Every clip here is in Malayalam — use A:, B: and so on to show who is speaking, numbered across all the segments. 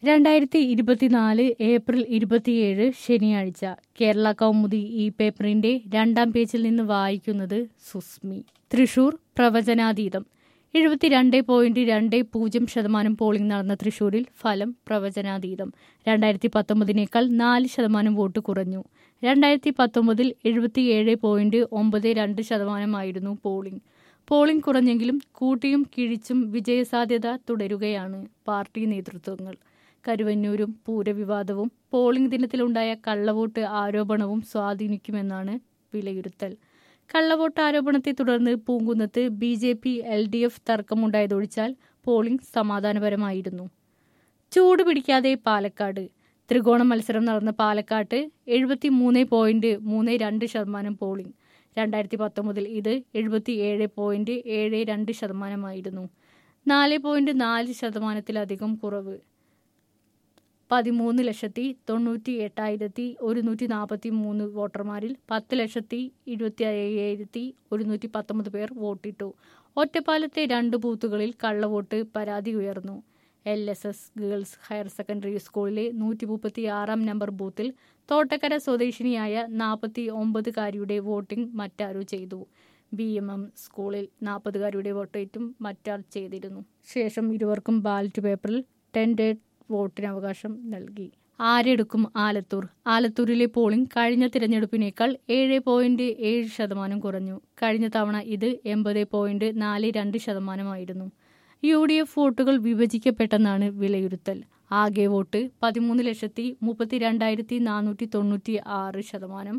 A: 2024 ഏപ്രിൽ 27 ശനിയാഴ്ച കേരള കൗമുദി ഈ പേപ്പറിന്റെ 2-ാം പേജിൽ നിന്ന് വായിക്കുന്നത് സുസ്മി. തൃശൂർ പ്രവചനാതീതം. 72.20% പോളിംഗ് നടന്ന തൃശൂരിൽ ഫലം പ്രവചനാതീതം. 2019-നേക്കാൾ 4% വോട്ട് കുറഞ്ഞു. 2019 77.92% പോളിംഗ് കുറഞ്ഞെങ്കിലും കൂട്ടിയും കിഴിച്ചും വിജയസാധ്യത തുടരുകയാണ് പാർട്ടി നേതൃത്വങ്ങൾ. കരുവന്നൂരും പൂരവിവാദവും പോളിംഗ് ദിനത്തിലുണ്ടായ കള്ളവോട്ട് ആരോപണവും സ്വാധീനിക്കുമെന്നാണ് വിലയിരുത്തൽ. കള്ളവോട്ട് ആരോപണത്തെ തുടർന്ന് പൂങ്കുന്നത്ത് BJP-LDF തർക്കമുണ്ടായതൊഴിച്ചാൽ പോളിംഗ് സമാധാനപരമായിരുന്നു. ചൂട് പിടിക്കാതെ പാലക്കാട്. ത്രികോണ മത്സരം നടന്ന പാലക്കാട്ട് 73.32% പോളിംഗ്. 2019 ഇത് 77.72%. 4.4%-ലധികം കുറവ്. 13,98,143 വോട്ടർമാരിൽ 10,25,119 പേർ വോട്ടിട്ടു. ഒറ്റപ്പാലത്തെ 2 ബൂത്തുകളിൽ കള്ളവോട്ട് പരാതി ഉയർന്നു. LSS ഗേൾസ് ഹയർ സെക്കൻഡറി സ്കൂളിലെ 136-ാം നമ്പർ ബൂത്തിൽ തോട്ടക്കര സ്വദേശിനിയായ 49-കാരിയുടെ വോട്ടിംഗ് മറ്റാരോ ചെയ്തു. BMM സ്കൂളിൽ 40-കാരിയുടെ വോട്ടേറ്റും മറ്റാൾ ചെയ്തിരുന്നു. ശേഷം ഇരുവർക്കും ബാലറ്റ് പേപ്പറിൽ 10 വോട്ടിനവകാശം നൽകി. ആരെടുക്കും ആലത്തൂർ. ആലത്തൂരിലെ പോളിംഗ് കഴിഞ്ഞ തിരഞ്ഞെടുപ്പിനേക്കാൾ 7.7% കുറഞ്ഞു. കഴിഞ്ഞ തവണ ഇത് 80.42%. UDF വോട്ടുകൾ വിഭജിക്കപ്പെട്ടെന്നാണ് വിലയിരുത്തൽ. ആകെ വോട്ട് 13,32,496%.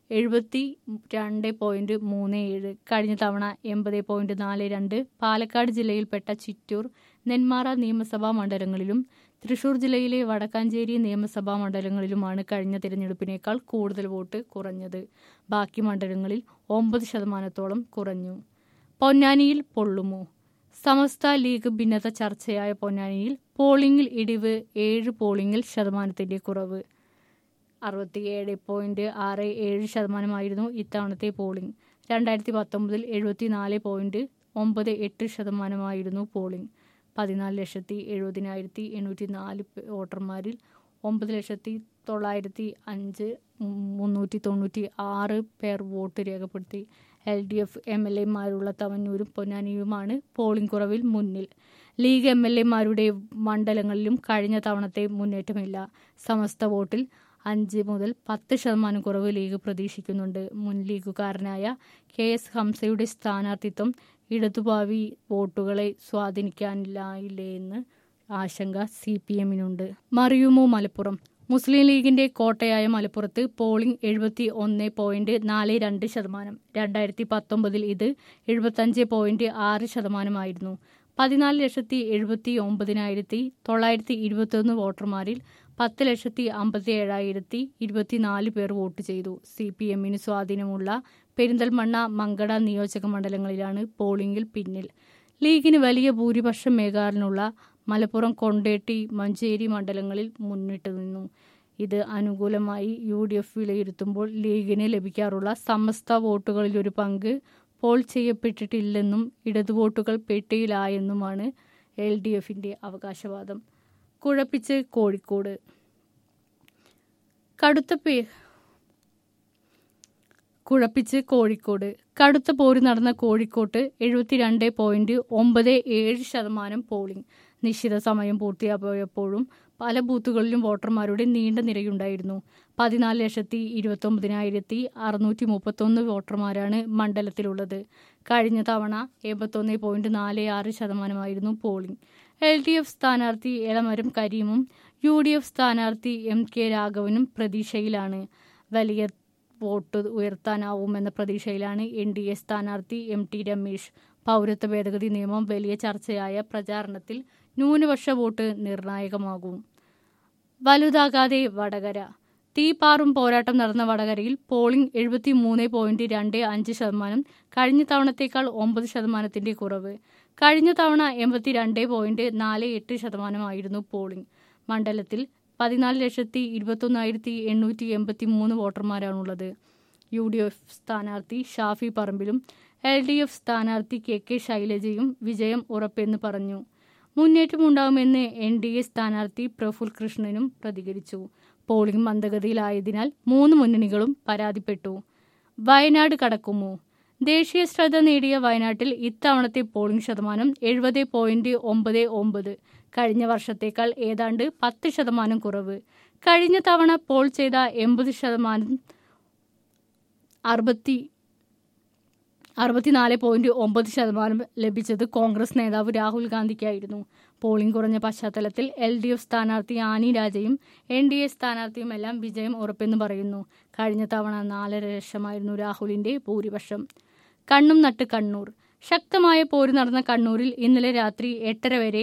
A: 72.37. കഴിഞ്ഞ തവണ 80.42. പാലക്കാട് ജില്ലയിൽപ്പെട്ട ചിറ്റൂർ, നെന്മാറ നിയമസഭാ മണ്ഡലങ്ങളിലും തൃശൂർ ജില്ലയിലെ വടക്കാഞ്ചേരി നിയമസഭാ മണ്ഡലങ്ങളിലുമാണ് കഴിഞ്ഞ തിരഞ്ഞെടുപ്പിനേക്കാൾ കൂടുതൽ വോട്ട് കുറഞ്ഞത്. ബാക്കി മണ്ഡലങ്ങളിൽ 9%-ഓളം കുറഞ്ഞു. പൊന്നാനിയിൽ പൊള്ളുമോ. സമസ്ത ലീഗ് ഭിന്നത ചർച്ചയായ പൊന്നാനിയിൽ പോളിംഗിൽ ഇടിവ്. 7 പോളിംഗിൽ ശതമാനത്തിന്റെ കുറവ്. 67.67% ഇത്തവണത്തെ പോളിംഗ്. 2019 74.98% പോളിംഗ്. 14,70,804 വോട്ടർമാരിൽ 9,09,396 പേർ വോട്ട് രേഖപ്പെടുത്തി. LDF MLA-മാരുള്ള തവന്നൂരും പൊന്നാനിയുമാണ് പോളിംഗ് കുറവിൽ മുന്നിൽ. ലീഗ് MLA-മാരുടെ മണ്ഡലങ്ങളിലും കഴിഞ്ഞ തവണത്തെ മുന്നേറ്റമില്ല. സമസ്ത വോട്ടിൽ 5 മുതൽ 10% കുറവ് ലീഗ് പ്രതീക്ഷിക്കുന്നുണ്ട്. മുൻ ലീഗുകാരനായ KS ഹംസയുടെ സ്ഥാനാർത്ഥിത്വം ഇടതുഭാവി വോട്ടുകളെ സ്വാധീനിക്കാനില്ലായില്ലെന്ന് ആശങ്ക CPM-നുണ്ട്. മറിയുമോ മലപ്പുറം. മുസ്ലിം ലീഗിന്റെ കോട്ടയായ മലപ്പുറത്ത് പോളിംഗ് 71.42%. 2019 ഇത് 75.6% 14,79,921 വോട്ടർമാരിൽ 10,57,024 പേർ വോട്ട് ചെയ്തു. CPM-ന് സ്വാധീനമുള്ള പെരിന്തൽമണ്ണ, മങ്കട നിയോജക മണ്ഡലങ്ങളിലാണ് പോളിംഗിൽ പിന്നിൽ. ലീഗിന് വലിയ ഭൂരിപക്ഷമേകാനുള്ള മലപ്പുറം, കൊണ്ടോട്ടി, മഞ്ചേരി മണ്ഡലങ്ങളിൽ മുന്നിട്ട് നിന്നു. ഇത് അനുകൂലമായി UDF വിലയിരുത്തുമ്പോൾ ലീഗിന് ലഭിക്കാറുള്ള സമസ്ത വോട്ടുകളിലൊരു പങ്ക് പോൾ ചെയ്യപ്പെട്ടിട്ടില്ലെന്നും ഇടതുവോട്ടുകൾ പെട്ടിയിലായെന്നുമാണ് LDF-ന്റെ അവകാശവാദം. കുഴപ്പിച്ച് കോഴിക്കോട്. കടുത്ത പോര് നടന്ന കോഴിക്കോട്ട് 72.97% പോളിംഗ്. നിശ്ചിത സമയം പൂർത്തിയായപ്പോഴും പല ബൂത്തുകളിലും വോട്ടർമാരുടെ നീണ്ട നിരയുണ്ടായിരുന്നു. 14,29,631 വോട്ടർമാരാണ് മണ്ഡലത്തിലുള്ളത്. കഴിഞ്ഞ തവണ 81.46% പോളിംഗ്. LDF സ്ഥാനാർത്ഥി എളമരം കരീമും UDF സ്ഥാനാർത്ഥി MK രാഘവനും പ്രതീക്ഷയിലാണ്. വലിയ വോട്ട് ഉയർത്താനാവുമെന്ന പ്രതീക്ഷയിലാണ് NDA സ്ഥാനാർത്ഥി MT രമേശ്. പൗരത്വ ഭേദഗതി നിയമം വലിയ ചർച്ചയായ പ്രചാരണത്തിൽ ന്യൂനപക്ഷ വോട്ട് നിർണായകമാകും. വലുതാകാതെ വടകര. തീപാറും പോരാട്ടം നടന്ന വടകരയിൽ പോളിംഗ് 73.25%. കഴിഞ്ഞ തവണത്തേക്കാൾ 9%-ന്റെ കുറവ്. കഴിഞ്ഞ തവണ 82.48% പോളിംഗ്. മണ്ഡലത്തിൽ 14,21,883 വോട്ടർമാരാണുള്ളത്. UDF സ്ഥാനാർത്ഥി ഷാഫി പറമ്പിലും LDF സ്ഥാനാർത്ഥി KK ശൈലജയും വിജയം ഉറപ്പെന്ന് പറഞ്ഞു. മുന്നേറ്റമുണ്ടാകുമെന്ന് NDA സ്ഥാനാർത്ഥി പ്രഫുൽ കൃഷ്ണനും പ്രതികരിച്ചു. പോളിംഗ് മന്ദഗതിയിലായതിനാൽ 3 മുന്നണികളും പരാതിപ്പെട്ടു. വയനാട് കടക്കുമോ? ദേശീയ ശ്രദ്ധ നേടിയ വയനാട്ടിൽ ഇത്തവണത്തെ പോളിംഗ് ശതമാനം 70.99. കഴിഞ്ഞ വർഷത്തേക്കാൾ ഏതാണ്ട് 10% കുറവ്. കഴിഞ്ഞ തവണ പോൾ ചെയ്ത 80% 64.9% ലഭിച്ചത് കോൺഗ്രസ് നേതാവ് രാഹുൽ ഗാന്ധിക്കായിരുന്നു. പോളിംഗ് കുറഞ്ഞ പശ്ചാത്തലത്തിൽ LDF സ്ഥാനാർത്ഥി ആനി രാജയും NDA സ്ഥാനാർത്ഥിയുമെല്ലാം വിജയം ഉറപ്പെന്ന് പറയുന്നു. കഴിഞ്ഞ തവണ 4.5 ലക്ഷമായിരുന്നു രാഹുലിന്റെ ഭൂരിപക്ഷം. കണ്ണും നട്ട് കണ്ണൂർ. ശക്തമായ പോര് നടന്ന കണ്ണൂരിൽ ഇന്നലെ രാത്രി 8:30 വരെ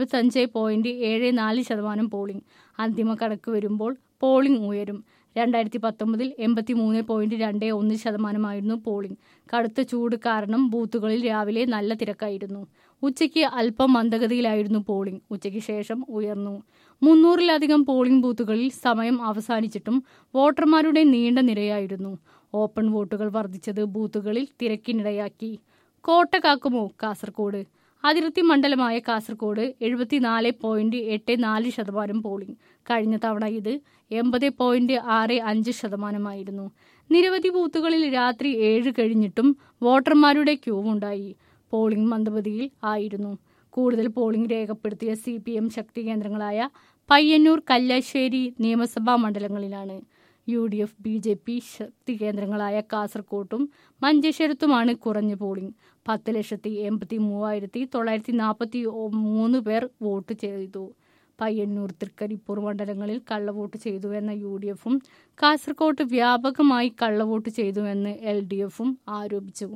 A: 75.74% പോളിംഗ്. അന്തിമ കണക്ക് വരുമ്പോൾ പോളിംഗ് ഉയരും. 2019 83.21% പോളിംഗ്. കടുത്ത ചൂട് കാരണം ബൂത്തുകളിൽ രാവിലെ നല്ല തിരക്കായിരുന്നു. ഉച്ചയ്ക്ക് അല്പം മന്ദഗതിയിലായിരുന്നു പോളിംഗ്. ഉച്ചയ്ക്ക് ശേഷം ഉയർന്നു. 300-ലധികം പോളിംഗ് ബൂത്തുകളിൽ സമയം അവസാനിച്ചിട്ടും വോട്ടർമാരുടെ നീണ്ട നിരയായിരുന്നു. ഓപ്പൺ വോട്ടുകൾ വർദ്ധിച്ചത് ബൂത്തുകളിൽ തിരക്കിനിടയാക്കി. കോട്ട കാക്കുമോ കാസർകോട്? അതിർത്തി മണ്ഡലമായ കാസർകോട് 74.84% പോളിംഗ്. കഴിഞ്ഞ തവണ ഇത് 80.65%. നിരവധി ബൂത്തുകളിൽ രാത്രി 7 കഴിഞ്ഞിട്ടും വോട്ടർമാരുടെ ക്യൂവുണ്ടായി. പോളിംഗ് മന്ദഗതിയിൽ ആയിരുന്നു. കൂടുതൽ പോളിംഗ് രേഖപ്പെടുത്തിയ CPM ശക്തി കേന്ദ്രങ്ങളായ പയ്യന്നൂർ, കല്ലാശ്ശേരി നിയമസഭാ മണ്ഡലങ്ങളിലാണ്. UDF BJP ശക്തി കേന്ദ്രങ്ങളായ കാസർകോട്ടും മഞ്ചേശ്വരത്തുമാണ് കുറഞ്ഞ പോളിംഗ്. 10,83,943 പേർ വോട്ട് ചെയ്തു. പയ്യന്നൂർ, തൃക്കരിപ്പൂർ മണ്ഡലങ്ങളിൽ കള്ളവോട്ട് ചെയ്തുവെന്ന UDFും കാസർകോട്ട് വ്യാപകമായി കള്ളവോട്ട് ചെയ്തുവെന്ന് LDFും ആരോപിച്ചു.